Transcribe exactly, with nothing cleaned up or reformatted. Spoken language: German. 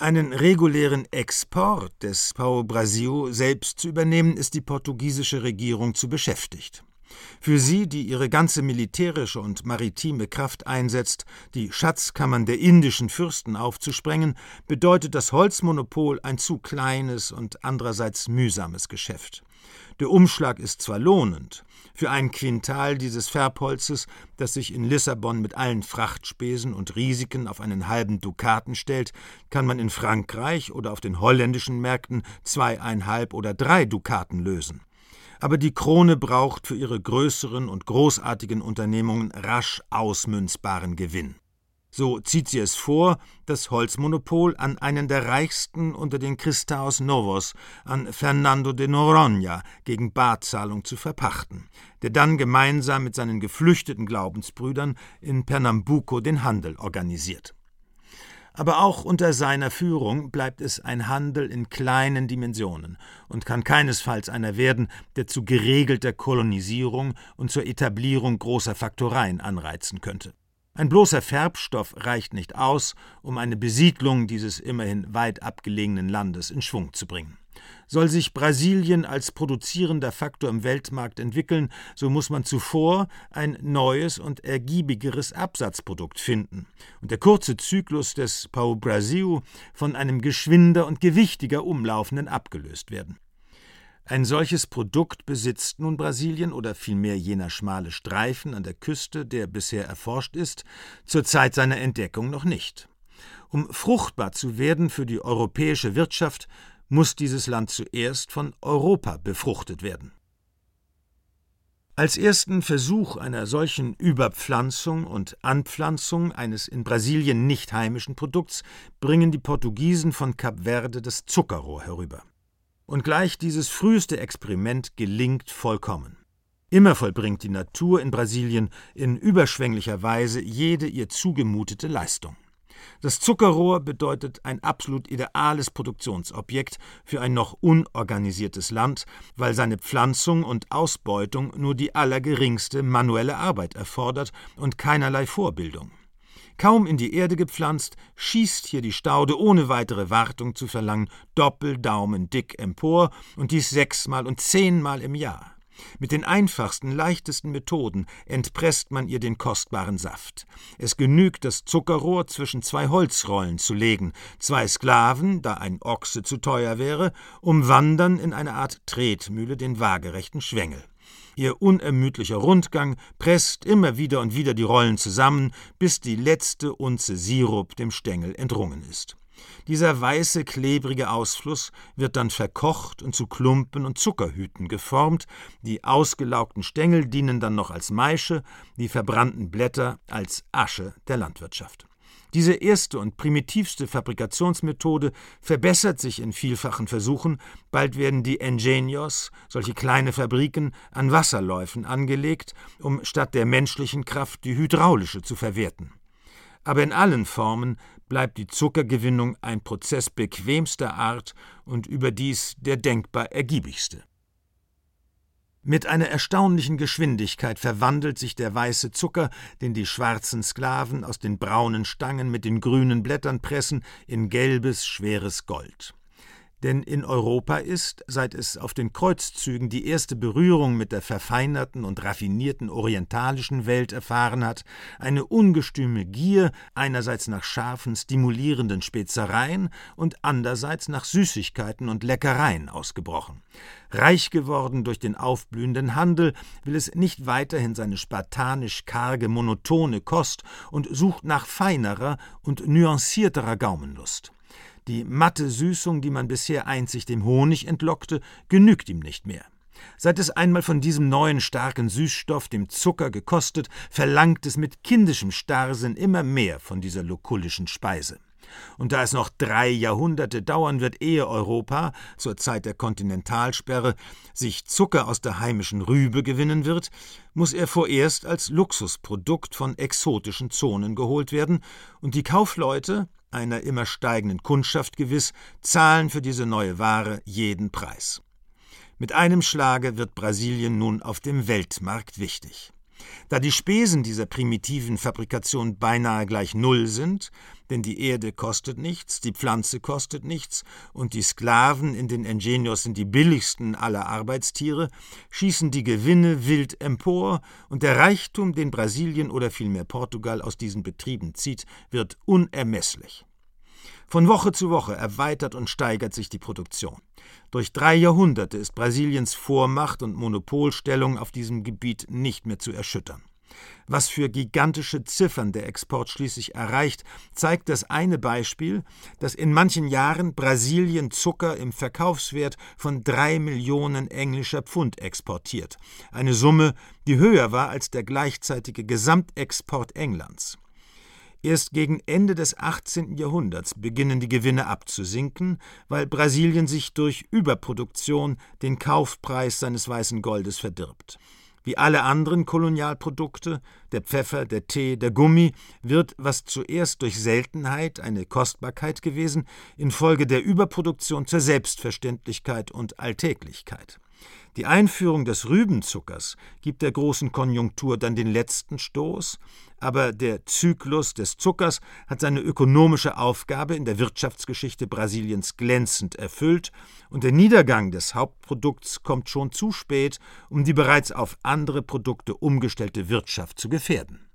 Einen regulären Export des Pau-Brasil selbst zu übernehmen, ist die portugiesische Regierung zu beschäftigt. Für sie, die ihre ganze militärische und maritime Kraft einsetzt, die Schatzkammern der indischen Fürsten aufzusprengen, bedeutet das Holzmonopol ein zu kleines und andererseits mühsames Geschäft. Der Umschlag ist zwar lohnend. Für ein Quintal dieses Färbholzes, das sich in Lissabon mit allen Frachtspesen und Risiken auf einen halben Dukaten stellt, kann man in Frankreich oder auf den holländischen Märkten zweieinhalb oder drei Dukaten lösen. Aber die Krone braucht für ihre größeren und großartigen Unternehmungen rasch ausmünzbaren Gewinn. So zieht sie es vor, das Holzmonopol an einen der reichsten unter den Cristãos Novos, an Fernando de Noronha, gegen Barzahlung zu verpachten, der dann gemeinsam mit seinen geflüchteten Glaubensbrüdern in Pernambuco den Handel organisiert. Aber auch unter seiner Führung bleibt es ein Handel in kleinen Dimensionen und kann keinesfalls einer werden, der zu geregelter Kolonisierung und zur Etablierung großer Faktoreien anreizen könnte. Ein bloßer Färbstoff reicht nicht aus, um eine Besiedlung dieses immerhin weit abgelegenen Landes in Schwung zu bringen. Soll sich Brasilien als produzierender Faktor im Weltmarkt entwickeln, so muss man zuvor ein neues und ergiebigeres Absatzprodukt finden und der kurze Zyklus des Pau-Brasil von einem geschwinder und gewichtiger umlaufenden abgelöst werden. Ein solches Produkt besitzt nun Brasilien, oder vielmehr jener schmale Streifen an der Küste, der bisher erforscht ist, zur Zeit seiner Entdeckung noch nicht. Um fruchtbar zu werden für die europäische Wirtschaft, muss dieses Land zuerst von Europa befruchtet werden. Als ersten Versuch einer solchen Überpflanzung und Anpflanzung eines in Brasilien nicht heimischen Produkts bringen die Portugiesen von Kap Verde das Zuckerrohr herüber. Und gleich dieses früheste Experiment gelingt vollkommen. Immer vollbringt die Natur in Brasilien in überschwänglicher Weise jede ihr zugemutete Leistung. Das Zuckerrohr bedeutet ein absolut ideales Produktionsobjekt für ein noch unorganisiertes Land, weil seine Pflanzung und Ausbeutung nur die allergeringste manuelle Arbeit erfordert und keinerlei Vorbildung. Kaum in die Erde gepflanzt, schießt hier die Staude ohne weitere Wartung zu verlangen doppeldaumendick empor, und dies sechsmal und zehnmal im Jahr. Mit den einfachsten, leichtesten Methoden entpresst man ihr den kostbaren Saft. Es genügt, das Zuckerrohr zwischen zwei Holzrollen zu legen. Zwei Sklaven, da ein Ochse zu teuer wäre, umwandern in eine Art Tretmühle den waagerechten Schwengel. Ihr unermüdlicher Rundgang presst immer wieder und wieder die Rollen zusammen, bis die letzte Unze Sirup dem Stängel entrungen ist. Dieser weiße, klebrige Ausfluss wird dann verkocht und zu Klumpen und Zuckerhüten geformt, die ausgelaugten Stängel dienen dann noch als Maische, die verbrannten Blätter als Asche der Landwirtschaft. Diese erste und primitivste Fabrikationsmethode verbessert sich in vielfachen Versuchen, bald werden die Engenhos, solche kleine Fabriken, an Wasserläufen angelegt, um statt der menschlichen Kraft die hydraulische zu verwerten. Aber in allen Formen bleibt die Zuckergewinnung ein Prozess bequemster Art und überdies der denkbar ergiebigste. Mit einer erstaunlichen Geschwindigkeit verwandelt sich der weiße Zucker, den die schwarzen Sklaven aus den braunen Stangen mit den grünen Blättern pressen, in gelbes, schweres Gold. Denn in Europa ist, seit es auf den Kreuzzügen die erste Berührung mit der verfeinerten und raffinierten orientalischen Welt erfahren hat, eine ungestüme Gier einerseits nach scharfen, stimulierenden Spezereien und andererseits nach Süßigkeiten und Leckereien ausgebrochen. Reich geworden durch den aufblühenden Handel, will es nicht weiterhin seine spartanisch karge, monotone Kost und sucht nach feinerer und nuancierterer Gaumenlust. Die matte Süßung, die man bisher einzig dem Honig entlockte, genügt ihm nicht mehr. Seit es einmal von diesem neuen starken Süßstoff, dem Zucker, gekostet, verlangt es mit kindischem Starrsinn immer mehr von dieser lukullischen Speise. Und da es noch drei Jahrhunderte dauern wird, ehe Europa, zur Zeit der Kontinentalsperre, sich Zucker aus der heimischen Rübe gewinnen wird, muss er vorerst als Luxusprodukt von exotischen Zonen geholt werden, und die Kaufleute, einer immer steigenden Kundschaft gewiss, zahlen für diese neue Ware jeden Preis. Mit einem Schlage wird Brasilien nun auf dem Weltmarkt wichtig. Da die Spesen dieser primitiven Fabrikation beinahe gleich Null sind, denn die Erde kostet nichts, die Pflanze kostet nichts und die Sklaven in den Ingenios sind die billigsten aller Arbeitstiere, schießen die Gewinne wild empor und der Reichtum, den Brasilien oder vielmehr Portugal aus diesen Betrieben zieht, wird unermesslich. Von Woche zu Woche erweitert und steigert sich die Produktion. Durch drei Jahrhunderte ist Brasiliens Vormacht und Monopolstellung auf diesem Gebiet nicht mehr zu erschüttern. Was für gigantische Ziffern der Export schließlich erreicht, zeigt das eine Beispiel, dass in manchen Jahren Brasilien Zucker im Verkaufswert von drei Millionen englischer Pfund exportiert, eine Summe, die höher war als der gleichzeitige Gesamtexport Englands. Erst gegen Ende des achtzehnten Jahrhunderts beginnen die Gewinne abzusinken, weil Brasilien sich durch Überproduktion den Kaufpreis seines weißen Goldes verdirbt. Wie alle anderen Kolonialprodukte, der Pfeffer, der Tee, der Gummi, wird, was zuerst durch Seltenheit eine Kostbarkeit gewesen, infolge der Überproduktion zur Selbstverständlichkeit und Alltäglichkeit. Die Einführung des Rübenzuckers gibt der großen Konjunktur dann den letzten Stoß, aber der Zyklus des Zuckers hat seine ökonomische Aufgabe in der Wirtschaftsgeschichte Brasiliens glänzend erfüllt und der Niedergang des Hauptprodukts kommt schon zu spät, um die bereits auf andere Produkte umgestellte Wirtschaft zu gefährden.